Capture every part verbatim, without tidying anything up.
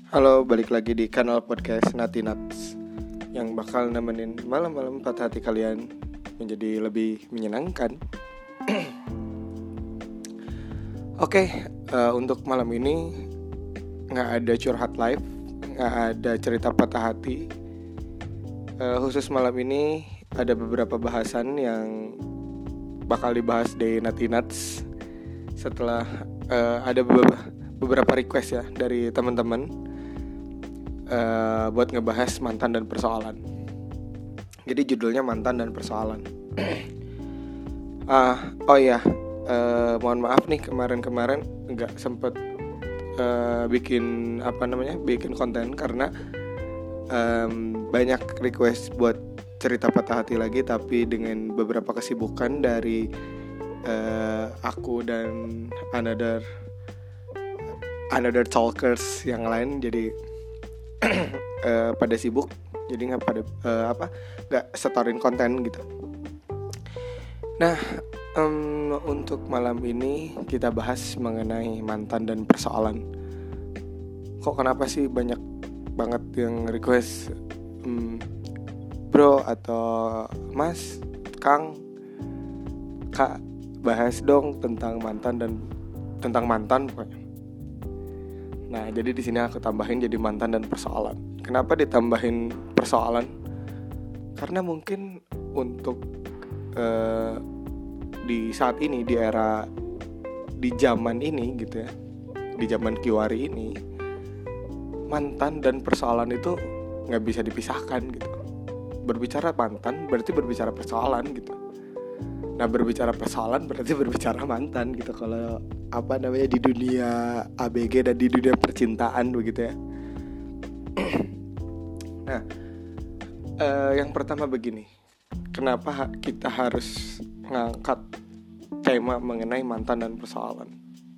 Halo, balik lagi di kanal podcast Nati Nuts yang bakal nemenin malam-malam patah hati kalian menjadi lebih menyenangkan. Oke, uh, untuk malam ini nggak ada curhat live, nggak ada cerita patah hati. Uh, khusus malam ini ada beberapa bahasan yang bakal dibahas di Nati Nuts setelah uh, ada beberapa beberapa request ya dari teman-teman uh, buat ngebahas mantan dan persoalan. Jadi judulnya mantan dan persoalan. ah oh ya, uh, mohon maaf nih kemarin-kemarin nggak sempet uh, bikin apa namanya bikin konten karena um, banyak request buat cerita patah hati lagi, tapi dengan beberapa kesibukan dari uh, aku dan another another talkers yang lain, jadi uh, pada sibuk, jadi nggak pada uh, apa nggak setorin konten gitu. Nah, um, untuk malam ini kita bahas mengenai mantan dan persoalan. Kok kenapa sih banyak banget yang request, um, bro atau mas, kang, kak, bahas dong tentang mantan dan tentang mantan pokoknya. Nah, jadi di sini aku tambahin jadi mantan dan persoalan. Kenapa ditambahin persoalan? Karena mungkin untuk uh, di saat ini, di era, di zaman ini gitu ya, di zaman kiwari ini, mantan dan persoalan itu nggak bisa dipisahkan gitu. Berbicara mantan berarti berbicara persoalan gitu. Nah, berbicara persoalan berarti berbicara mantan gitu. Kalau apa namanya di dunia A B G dan di dunia percintaan begitu ya. Nah, eh, yang pertama begini, kenapa kita harus ngangkat tema mengenai mantan dan persoalan?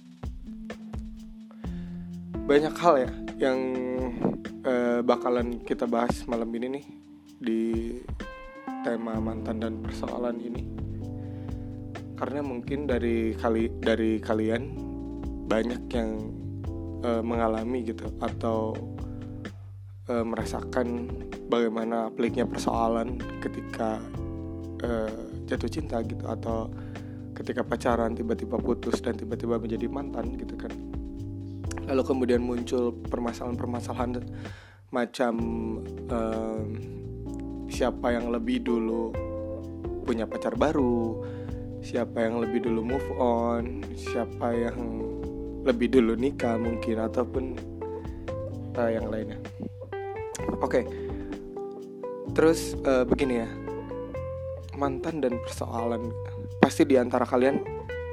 Banyak hal ya yang eh, bakalan kita bahas malam ini nih di tema mantan dan persoalan ini. Karena mungkin dari kali dari kalian banyak yang uh, mengalami gitu atau uh, merasakan bagaimana peliknya persoalan ketika uh, jatuh cinta gitu, atau ketika pacaran tiba-tiba putus dan tiba-tiba menjadi mantan gitu kan. Lalu kemudian muncul permasalahan-permasalahan macam uh, siapa yang lebih dulu punya pacar baru, siapa yang lebih dulu move on, siapa yang lebih dulu nikah mungkin, ataupun uh, yang lainnya. Oke, okay. Terus uh, begini ya, mantan dan persoalan, pasti di antara kalian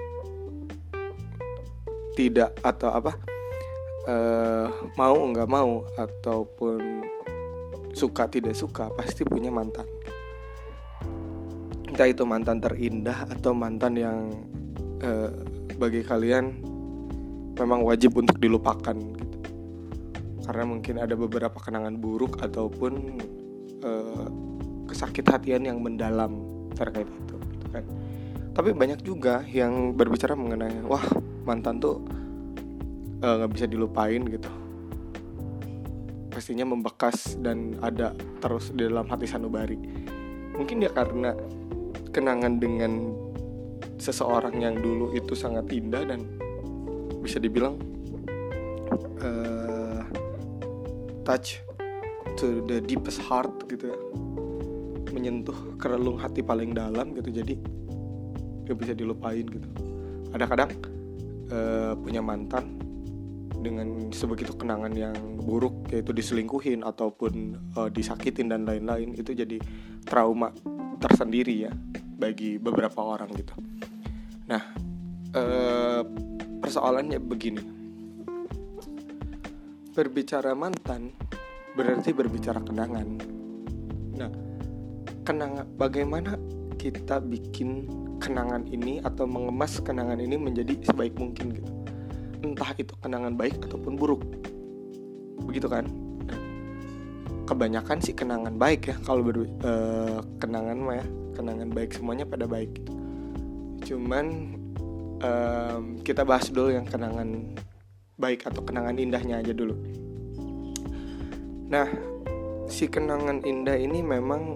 tidak atau apa uh, mau nggak mau ataupun suka tidak suka pasti punya mantan. Entah itu mantan terindah atau mantan yang eh, bagi kalian memang wajib untuk dilupakan gitu. Karena mungkin ada beberapa kenangan buruk ataupun eh, kesakit-hatian yang mendalam terkait itu gitu kan. Tapi banyak juga yang berbicara mengenai wah, mantan tuh nggak eh, bisa dilupain gitu, pastinya membekas dan ada terus di dalam hati sanubari. Mungkin ya karena kenangan dengan seseorang yang dulu itu sangat indah dan bisa dibilang uh, touch to the deepest heart gitu ya, menyentuh kerelung hati paling dalam gitu, jadi gak bisa dilupain gitu. Ada kadang uh, punya mantan dengan sebegitu kenangan yang buruk, yaitu diselingkuhin ataupun uh, disakitin dan lain-lain, itu jadi trauma tersendiri ya bagi beberapa orang gitu. Nah, eh, persoalannya begini, berbicara mantan berarti berbicara kenangan. Nah, kenangan, bagaimana kita bikin kenangan ini atau mengemas kenangan ini menjadi sebaik mungkin gitu. Entah itu kenangan baik ataupun buruk, begitu kan? Nah, kebanyakan sih kenangan baik ya, kalau ber, eh, kenangan mah ya, kenangan baik semuanya pada baik gitu. Cuman um, kita bahas dulu yang kenangan baik atau kenangan indahnya aja dulu. Nah, si kenangan indah ini memang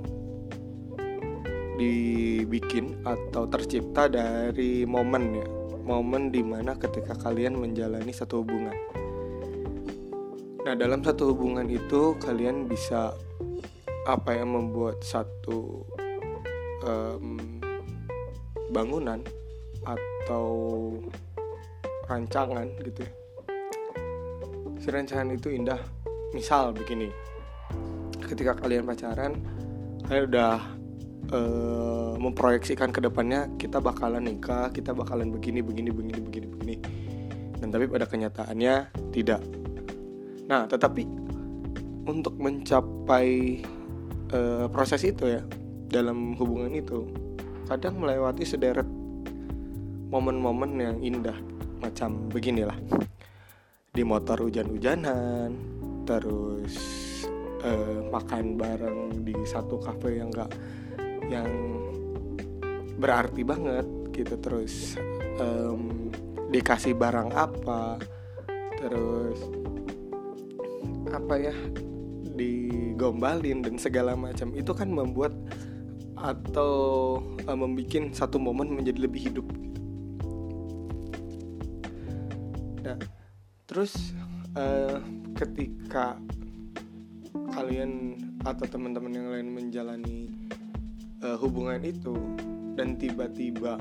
dibikin atau tercipta dari momen ya, momen dimana ketika kalian menjalani satu hubungan. Nah, dalam satu hubungan itu kalian bisa apa ya, membuat satu um, bangunan atau rancangan gitu ya. Si rancangan itu indah. Misal begini, ketika kalian pacaran, kalian udah uh, memproyeksikan ke depannya, kita bakalan nikah, kita bakalan begini, begini, begini, begini, begini. Dan tapi pada kenyataannya tidak. Nah, tetapi untuk mencapai uh, proses itu ya, dalam hubungan itu, kadang melewati sederet momen-momen yang indah. Macam beginilah, di motor hujan-hujanan, terus uh, makan bareng di satu kafe yang gak, yang berarti banget gitu. Terus um, dikasih barang apa, terus apa ya, digombalin dan segala macam. Itu kan membuat atau uh, membuat satu momen menjadi lebih hidup. Nah, terus uh, ketika kalian atau teman-teman yang lain menjalani uh, hubungan itu dan tiba-tiba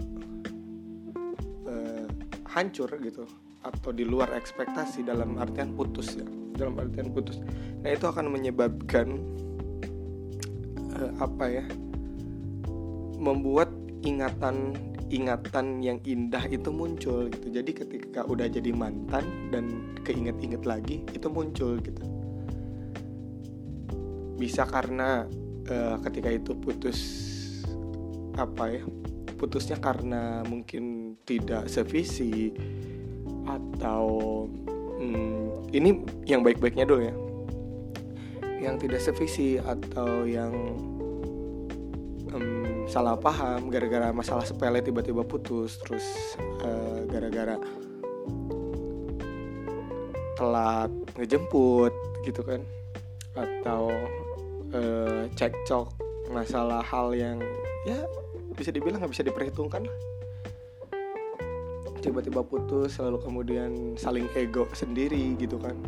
uh, hancur gitu, atau di luar ekspektasi, dalam artian putus ya, dalam artian putus. Nah, itu akan menyebabkan uh, apa ya, membuat ingatan ingatan yang indah itu muncul gitu. Jadi ketika udah jadi mantan dan keinget-inget lagi, itu muncul gitu. Bisa karena uh, ketika itu putus apa ya, putusnya karena mungkin tidak sevisi, atau hmm, ini yang baik-baiknya dulu ya, yang tidak sevisi atau yang um, salah paham gara-gara masalah sepele tiba-tiba putus. Terus uh, gara-gara telat ngejemput gitu kan, atau uh, cekcok masalah hal yang ya bisa dibilang gak bisa diperhitungkan lah. Tiba-tiba putus, lalu kemudian saling ego sendiri gitu kan.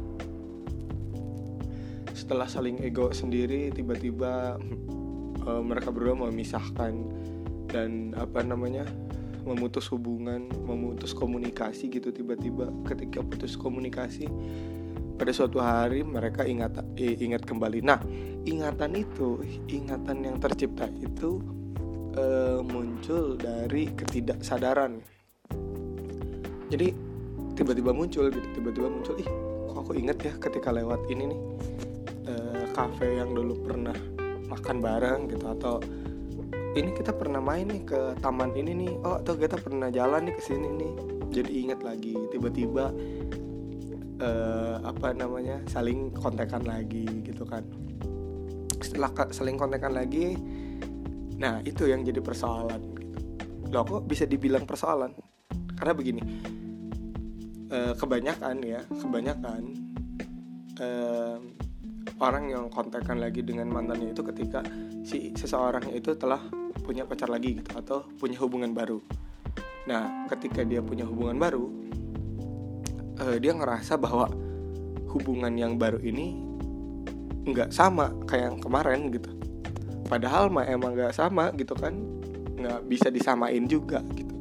Setelah saling ego sendiri, tiba-tiba Uh, mereka berdua memisahkan dan apa namanya, memutus hubungan, memutus komunikasi gitu. Tiba-tiba ketika putus komunikasi, pada suatu hari mereka ingat eh, ingat kembali. Nah, ingatan itu, ingatan yang tercipta itu uh, muncul dari ketidaksadaran. Jadi tiba-tiba muncul gitu, tiba-tiba muncul, ih kok aku ingat ya ketika lewat ini nih, uh, kafe yang dulu pernah makan bareng gitu, atau ini kita pernah main nih ke taman ini nih, oh atau kita pernah jalan nih ke sini nih. Jadi ingat lagi, tiba-tiba uh, apa namanya, saling kontekan lagi gitu kan. Setelah saling kontekan lagi, nah itu yang jadi persoalan gitu. Loh, kok bisa dibilang persoalan? Karena begini, uh, kebanyakan ya, kebanyakan uh, orang yang kontekan lagi dengan mantannya itu ketika si seseorang itu telah punya pacar lagi gitu, atau punya hubungan baru. Nah, ketika dia punya hubungan baru, uh, dia ngerasa bahwa hubungan yang baru ini nggak sama kayak yang kemarin gitu. Padahal mah emang nggak sama gitu kan, nggak bisa disamain juga gitu.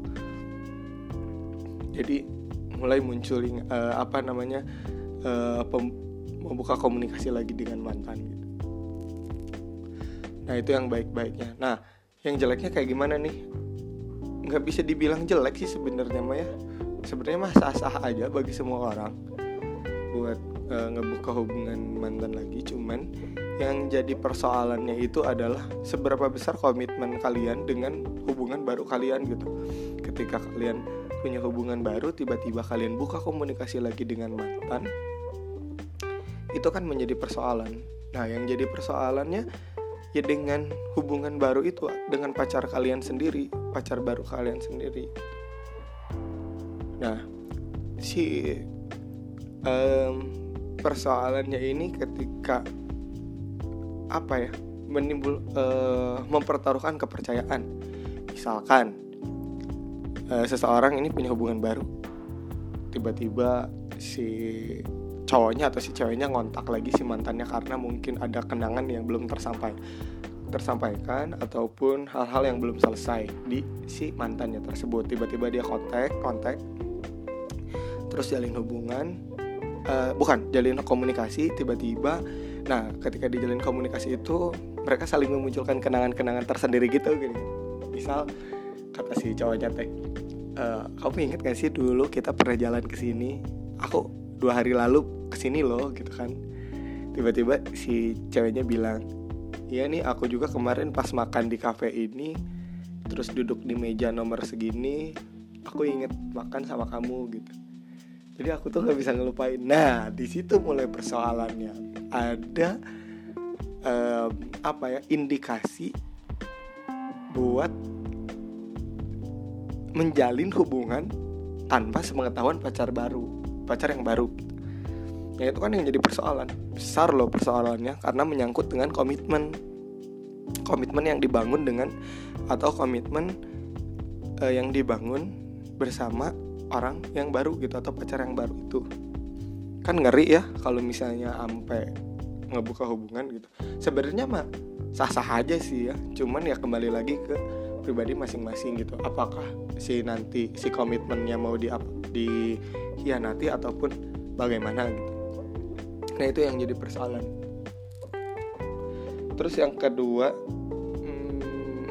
Jadi mulai muncul uh, apa namanya, uh, pem- membuka komunikasi lagi dengan mantan gitu. Nah, itu yang baik-baiknya. Nah, yang jeleknya kayak gimana nih? Nggak bisa dibilang jelek sih sebenarnya mah ya. Sebenarnya mah sah-sah aja bagi semua orang buat e, ngebuka hubungan mantan lagi. Cuman yang jadi persoalannya itu adalah seberapa besar komitmen kalian dengan hubungan baru kalian gitu. Ketika kalian punya hubungan baru, tiba-tiba kalian buka komunikasi lagi dengan mantan, itu kan menjadi persoalan. Nah, yang jadi persoalannya ya dengan hubungan baru itu, dengan pacar kalian sendiri, pacar baru kalian sendiri. Nah, si um, persoalannya ini ketika apa ya menimbul uh, mempertaruhkan kepercayaan. Misalkan uh, seseorang ini punya hubungan baru, tiba-tiba si cowoknya atau si ceweknya ngontak lagi si mantannya karena mungkin ada kenangan yang belum tersampai tersampaikan ataupun hal-hal yang belum selesai di si mantannya tersebut. Tiba-tiba dia kontak kontak terus jalin hubungan, uh, bukan jalin komunikasi tiba-tiba. Nah ketika dijalin komunikasi itu mereka saling memunculkan kenangan-kenangan tersendiri gitu gini. Misal kata si cowoknya teh, e, kamu inget gak sih dulu kita pernah jalan ke sini, aku dua hari lalu kesini loh gitu kan. Tiba-tiba si ceweknya bilang, iya nih aku juga kemarin pas makan di kafe ini terus duduk di meja nomor segini, aku inget makan sama kamu gitu. Jadi aku tuh gak bisa ngelupain. Nah di situ mulai persoalannya. Ada um, apa ya indikasi buat menjalin hubungan tanpa sepengetahuan pacar baru, pacar yang baru. Ya itu kan yang jadi persoalan besar loh persoalannya, karena menyangkut dengan komitmen, komitmen yang dibangun dengan atau komitmen uh, yang dibangun bersama orang yang baru gitu atau pacar yang baru itu. Kan ngeri ya kalau misalnya sampai ngebuka hubungan gitu. Sebenarnya mah sah-sah aja sih ya, cuman ya kembali lagi ke pribadi masing-masing gitu. Apakah si nanti si komitmennya mau di dikhianati ataupun bagaimana gitu. Nah itu yang jadi persoalan. Terus yang kedua, hmm,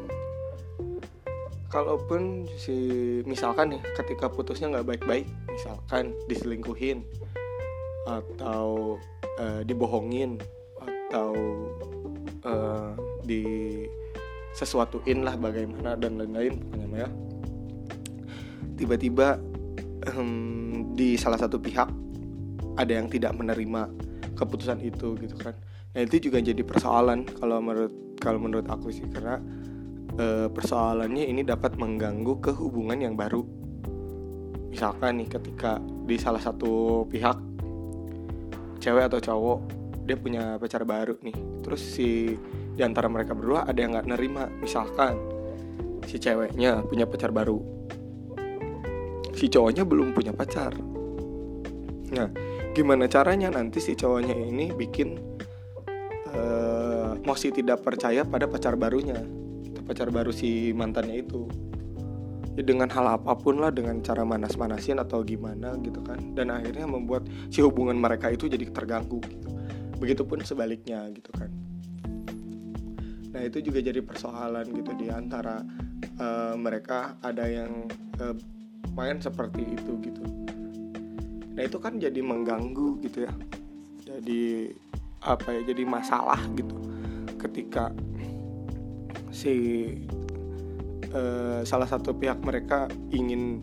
kalaupun si misalkan nih ketika putusnya nggak baik-baik, misalkan diselingkuhin atau uh, dibohongin atau uh, di sesuatuin lah bagaimana dan lain-lain pokoknya ya. Tiba-tiba um, di salah satu pihak ada yang tidak menerima keputusan itu gitu kan. Nah itu juga jadi persoalan kalau menurut kalau menurut aku sih, karena uh, persoalannya ini dapat mengganggu ke hubungan yang baru. Misalkan nih ketika di salah satu pihak cewek atau cowok dia punya pacar baru nih, terus si di antara mereka berdua ada yang nggak nerima. Misalkan si ceweknya punya pacar baru, si cowoknya belum punya pacar. Nah gimana caranya nanti si cowoknya ini bikin uh, masih tidak percaya pada pacar barunya, pacar baru si mantannya itu ya, dengan hal apapun lah, dengan cara manas-manasin atau gimana gitu kan, dan akhirnya membuat si hubungan mereka itu jadi terganggu gitu. Begitupun sebaliknya gitu kan. Nah itu juga jadi persoalan gitu di antara uh, mereka ada yang uh, main seperti itu gitu. Nah itu kan jadi mengganggu gitu ya, jadi apa ya, jadi masalah gitu ketika si Uh, salah satu pihak mereka ingin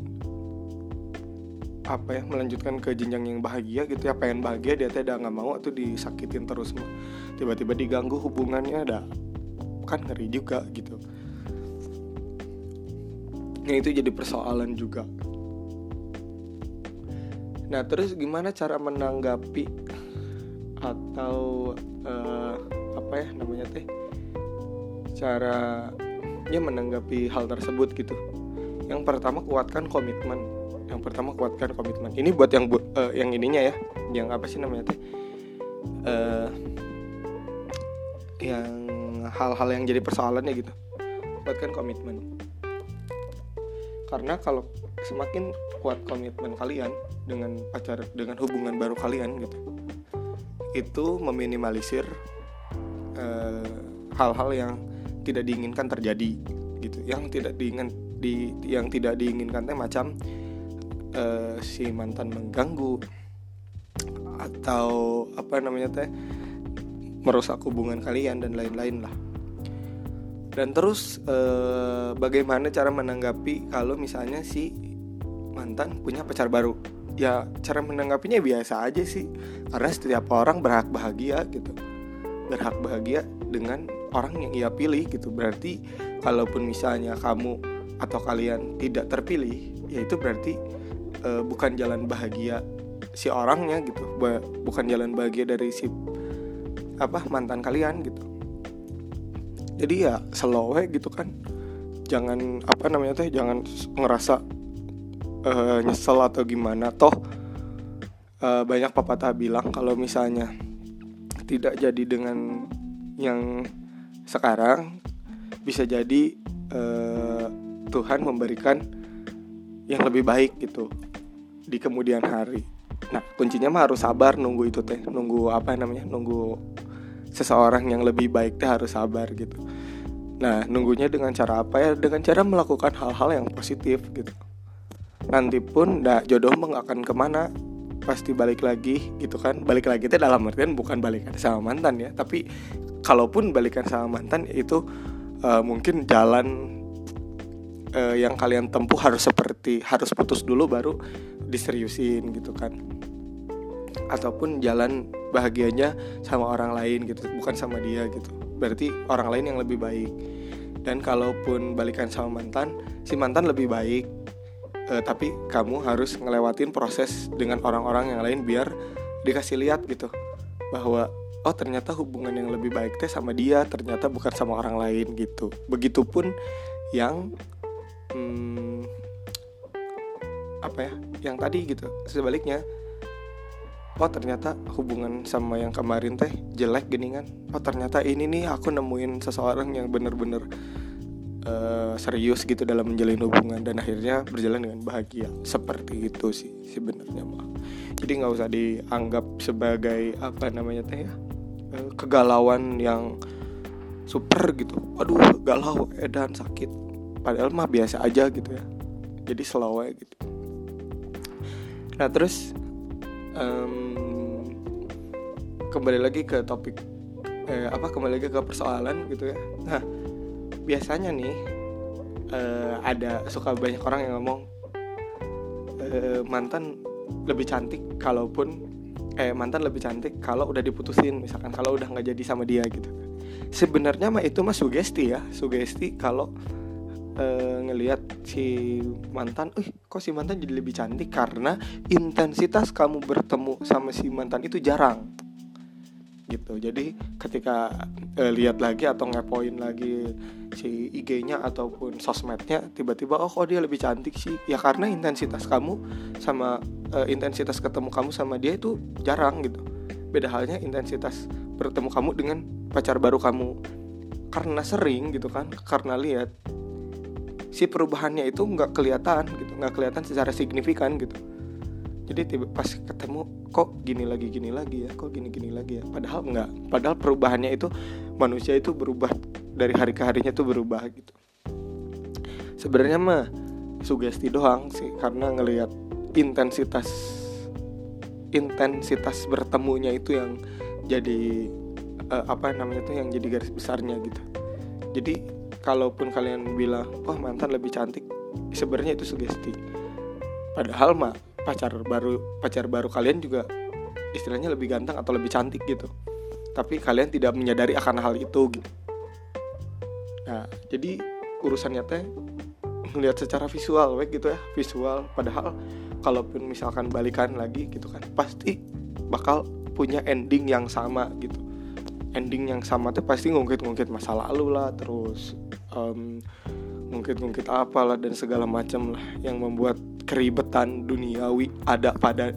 apa ya melanjutkan ke jenjang yang bahagia gitu ya, pengen bahagia, dia teh udah nggak mau tuh disakitin terus, tiba-tiba diganggu hubungannya, ada kan ngeri juga gitu. Nah itu jadi persoalan juga. Nah terus gimana cara menanggapi atau uh, apa ya namanya teh cara dia menanggapi hal tersebut gitu. Yang pertama kuatkan komitmen. Yang pertama kuatkan komitmen. Ini buat yang bu- uh, yang ininya ya, yang apa sih namanya teh? Uh, yang hal-hal yang jadi persoalannya gitu. Kuatkan komitmen. Karena kalau semakin kuat komitmen kalian dengan pacar, dengan hubungan baru kalian gitu, itu meminimalisir uh, hal-hal yang tidak diinginkan terjadi gitu, yang tidak diingin di yang tidak diinginkan teh macam uh, si mantan mengganggu atau apa namanya teh merusak hubungan kalian dan lain-lain lah. Dan terus uh, bagaimana cara menanggapi kalau misalnya si mantan punya pacar baru? Ya cara menanggapinya biasa aja sih, karena setiap orang berhak bahagia gitu, berhak bahagia dengan orang yang ia pilih gitu. Berarti kalaupun misalnya kamu atau kalian tidak terpilih, ya itu berarti e, bukan jalan bahagia si orangnya gitu, bukan jalan bahagia dari si apa mantan kalian gitu. Jadi ya slow gitu kan, jangan apa namanya teh jangan ngerasa uh, nyesel atau gimana. Toh uh, banyak pepatah bilang kalau misalnya tidak jadi dengan yang sekarang, bisa jadi uh, Tuhan memberikan yang lebih baik gitu di kemudian hari. Nah kuncinya mah harus sabar nunggu itu teh, nunggu apa namanya, nunggu seseorang yang lebih baik teh harus sabar gitu. Nah nunggunya dengan cara apa ya? Dengan cara melakukan hal-hal yang positif gitu. Nanti pun dah jodoh mah gak akan kemana, pasti balik lagi gitu kan. Balik lagi teh dalam artian bukan balikan sama mantan ya, tapi kalaupun balikan sama mantan itu uh, mungkin jalan uh, yang kalian tempuh harus seperti harus putus dulu baru diseriusin gitu kan, ataupun jalan bahagianya sama orang lain gitu, bukan sama dia gitu. Berarti orang lain yang lebih baik. Dan kalaupun balikan sama mantan, si mantan lebih baik, eh, tapi kamu harus ngelewatin proses dengan orang-orang yang lain biar dikasih lihat gitu bahwa oh ternyata hubungan yang lebih baik teh sama dia, ternyata bukan sama orang lain gitu. Begitupun yang hmm, apa ya, yang tadi gitu, sebaliknya, oh ternyata hubungan sama yang kemarin teh jelek gini kan, oh ternyata ini nih aku nemuin seseorang yang bener-bener uh, serius gitu dalam menjalin hubungan, dan akhirnya berjalan dengan bahagia. Seperti itu sih sebenarnya mah. Jadi nggak usah dianggap sebagai apa namanya teh ya, uh, kegalauan yang super gitu, aduh galau edan sakit, padahal mah biasa aja gitu ya. Jadi slow gitu. Nah terus um, kembali lagi ke topik eh, apa kembali lagi ke persoalan gitu ya. Nah biasanya nih eh, ada suka banyak orang yang ngomong eh, mantan lebih cantik kalaupun eh mantan lebih cantik kalau udah diputusin, misalkan kalau udah nggak jadi sama dia gitu. Sebenarnya mah itu mah sugesti ya, sugesti kalau Uh, ngelihat si mantan, eh kok si mantan jadi lebih cantik, karena intensitas kamu bertemu sama si mantan itu jarang gitu. Jadi ketika uh, lihat lagi atau ngepoin lagi si I G-nya ataupun sosmednya, tiba-tiba oh kok dia lebih cantik sih, ya karena intensitas kamu sama uh, intensitas ketemu kamu sama dia itu jarang gitu. Beda halnya intensitas bertemu kamu dengan pacar baru kamu, karena sering gitu kan, karena lihat si perubahannya itu nggak kelihatan gitu, nggak kelihatan secara signifikan gitu. Jadi tiba pas ketemu kok gini lagi gini lagi ya, kok gini gini lagi ya, padahal nggak, padahal perubahannya itu manusia itu berubah dari hari ke harinya tuh berubah gitu. Sebenarnya mah sugesti doang sih, karena ngelihat intensitas intensitas bertemunya itu yang jadi uh, apa namanya tuh yang jadi garis besarnya gitu. Jadi kalaupun kalian bilang oh mantan lebih cantik, sebenarnya itu sugesti. Padahal mah pacar baru pacar baru kalian juga istilahnya lebih ganteng atau lebih cantik gitu, tapi kalian tidak menyadari akan hal itu gitu. Nah jadi urusannya teh ngelihat secara visual wek gitu ya, visual. Padahal kalaupun misalkan balikan lagi gitu kan, pasti bakal punya ending yang sama gitu. Ending yang sama tuh pasti ngungkit-ngungkit masa lalu lah, terus um, ngungkit-ngungkit apalah dan segala macam lah yang membuat keribetan duniawi ada pada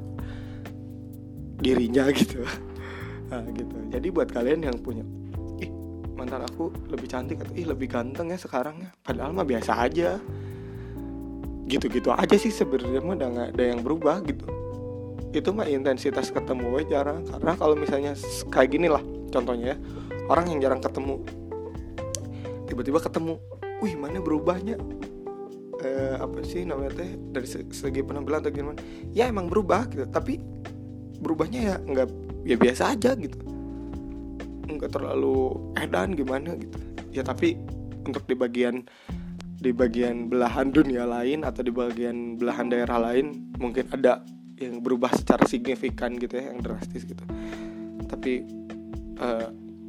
dirinya gitu. Nah, gitu. Jadi buat kalian yang punya, ih mantan aku lebih cantik atau ih lebih ganteng ya sekarang ya, padahal mah biasa aja. Gitu-gitu aja sih sebenarnya mah, udah nggak ada yang berubah gitu. Itu mah intensitas ketemu aja jarang. Karena kalau misalnya kayak gini lah contohnya ya, orang yang jarang ketemu tiba-tiba ketemu, wih mana berubahnya, eh, apa sih namanya teh, dari segi penampilan atau gimana, ya emang berubah gitu, tapi berubahnya ya nggak, ya biasa aja gitu, nggak terlalu edan gimana gitu ya. Tapi untuk di bagian di bagian belahan dunia lain atau di bagian belahan daerah lain mungkin ada yang berubah secara signifikan gitu ya, yang drastis gitu. Tapi Uh,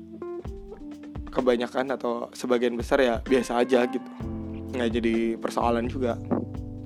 kebanyakan atau sebagian besar ya biasa aja gitu, nggak jadi persoalan juga.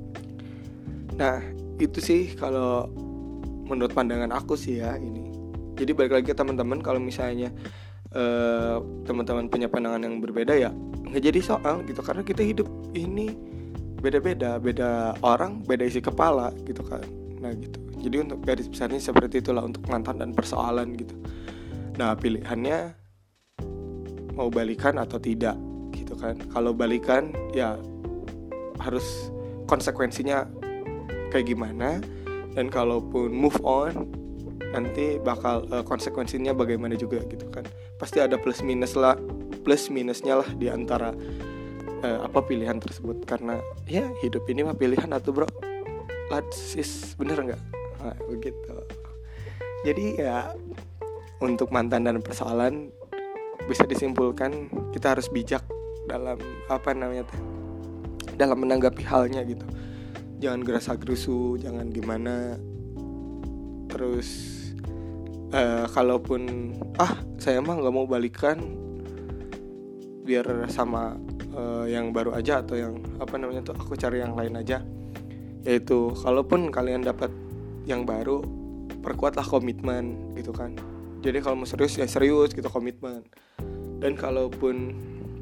Nah itu sih kalau menurut pandangan aku sih ya ini. Jadi balik lagi ke teman-teman, kalau misalnya uh, teman-teman punya pandangan yang berbeda ya nggak jadi soal gitu, karena kita hidup ini beda-beda, beda orang, beda isi kepala gitu kan. Nah gitu. Jadi untuk garis besarnya seperti itulah untuk mantan dan persoalan gitu. Nah pilihannya mau balikan atau tidak gitu kan. Kalau balikan ya harus konsekuensinya kayak gimana, dan kalaupun move on nanti bakal uh, konsekuensinya bagaimana juga gitu kan. Pasti ada plus minus lah, plus minusnya lah di antara uh, apa pilihan tersebut, karena ya hidup ini mah pilihan atuh bro. Latsis, bener nggak? Nah, begitu. Jadi ya untuk mantan dan persoalan bisa disimpulkan kita harus bijak dalam apa namanya teh, dalam menanggapi halnya gitu. Jangan gerasa-gerusu, jangan gimana. Terus uh, kalaupun ah saya mah nggak mau balikan, biar sama uh, yang baru aja, atau yang apa namanya tuh aku cari yang lain aja. Yaitu kalaupun kalian dapat yang baru, perkuatlah komitmen gitu kan. Jadi kalau mau serius ya serius gitu, komitmen. Dan kalaupun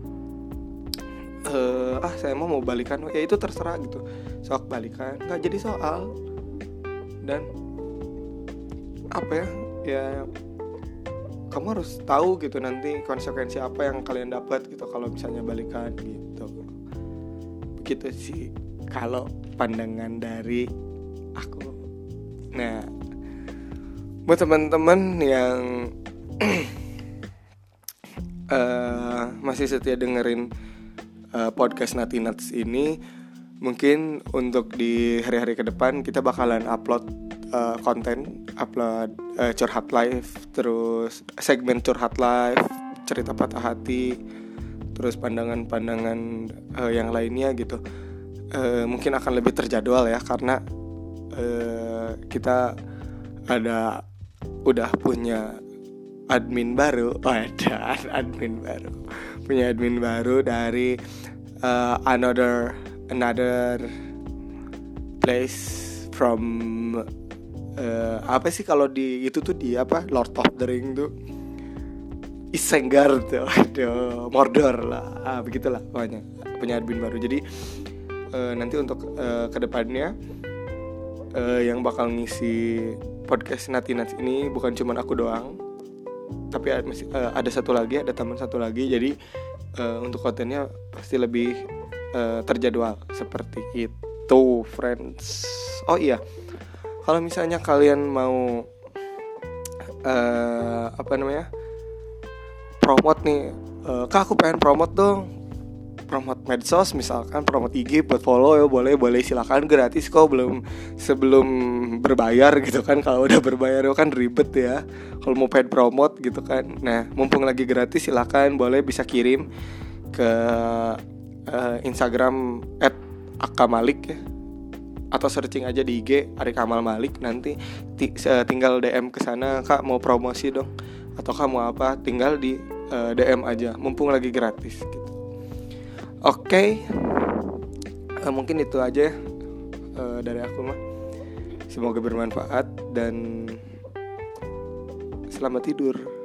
uh, ah saya mau mau balikan, ya itu terserah gitu, sok balikan, nggak jadi soal. Dan apa ya ya kamu harus tahu gitu nanti konsekuensi apa yang kalian dapat gitu kalau misalnya balikan gitu. Begitu sih kalau pandangan dari aku. Nah buat teman-teman yang uh, masih setia dengerin uh, podcast Nati Nuts ini, mungkin untuk di hari-hari ke depan kita bakalan upload Uh, konten, upload uh, curhat live, terus segmen curhat live, cerita patah hati, terus pandangan-pandangan uh, yang lainnya gitu. Uh, mungkin akan lebih terjadwal ya, karena uh, kita ada udah punya admin baru, oh, ada admin baru, punya admin baru dari uh, another another place from Uh, apa sih kalau di itu tuh di apa Lord of the Ring tuh Isengard tuh, aduh Mordor lah, ah, begitulah pokoknya punya admin baru. Jadi uh, nanti untuk uh, kedepannya uh, yang bakal ngisi podcast Nati Nuts ini bukan cuma aku doang, tapi ada, uh, ada satu lagi, ada teman satu lagi. Jadi uh, untuk kontennya pasti lebih uh, terjadwal seperti itu, friends. Oh iya, kalau misalnya kalian mau uh, apa namanya promote nih, uh, kak aku pengen promote dong, promote medsos misalkan, promote I G buat follow ya, boleh boleh silakan, gratis kok, belum sebelum berbayar gitu kan. Kalau udah berbayar kan ribet ya kalau mau paid promote gitu kan. Nah mumpung lagi gratis silakan, boleh bisa kirim ke uh, Instagram at akamalik ya, atau searching aja di I G Arik Kamal Malik. Nanti t- tinggal D M ke sana, kak mau promosi dong atau kamu apa, tinggal di uh, D M aja, mumpung lagi gratis gitu. Oke, okay. uh, mungkin itu aja uh, dari aku mah. Semoga bermanfaat dan selamat tidur.